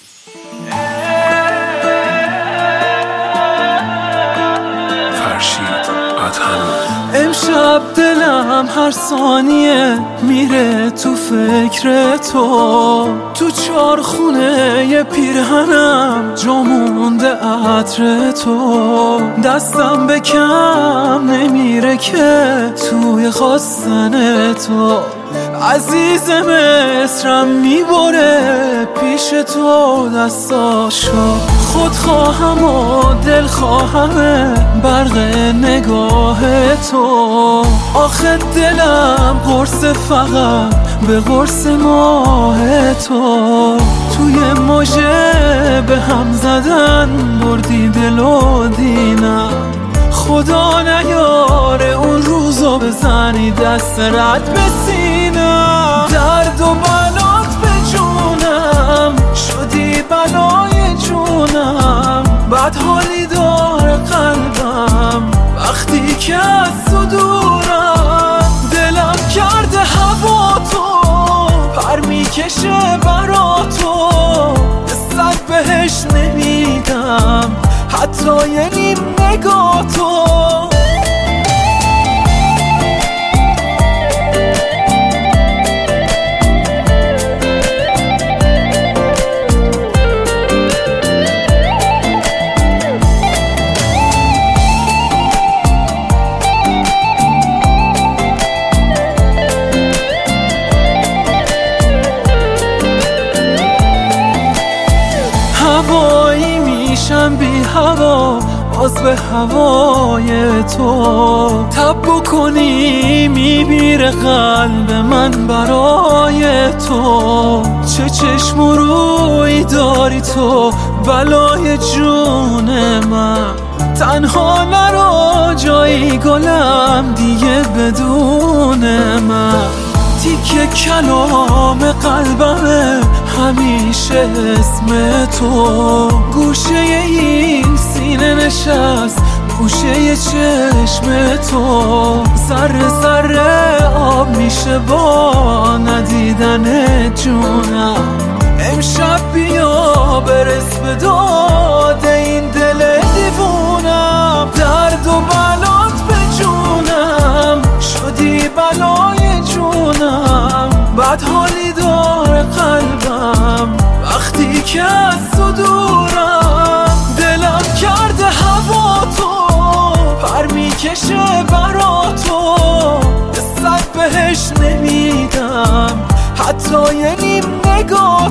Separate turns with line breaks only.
امشب دلم هر ثانیه میره تو فکر تو چارخونه ی پیرهنم جا مونده عطر تو، دستم به کم نمیره که توی خواستن تو، عزیز مصرم میبره پیش تو دستاشو، خودخواهم و دلخواهم برق نگاه تو، آخه دلم قرص فقط به قرص ماه تو، توی موجه به هم زدن بردی دل و دینم، خدا نیاره اون روزو بزنی دست رد به سینم، درد و بلات به جونم شدی بلای جونم، بد حالی داره قلبم وقتی که از تو دورم، دلم کرده هوا تو پر میکشه برا تو، سگ بهش نمیدم حتی یه نیم نگاه تو. هوایی میشم بی هوا باز به هوای تو، تب بکنی میمیره قلب من برای تو، چه چشم و روی داری تو بلای جون من، تنها نرو جایی گلم دیگه بدون من، تیکه کلام قلبمه همیشه اسم تو، گوشه این سینه نشست گوشه چشم تو، ذره ذره آب میشه با ندیدن جونم، امشب بیا برس به داد این دل دیوونم، درد و بلات به جونم شدی بلای جونم، بد حالی داره قلبم وقتی که از تو دورم، دلم کرده هوا تو پر میکشه برا تو، سگ بهش نمیدم حتی یه نیم نگاه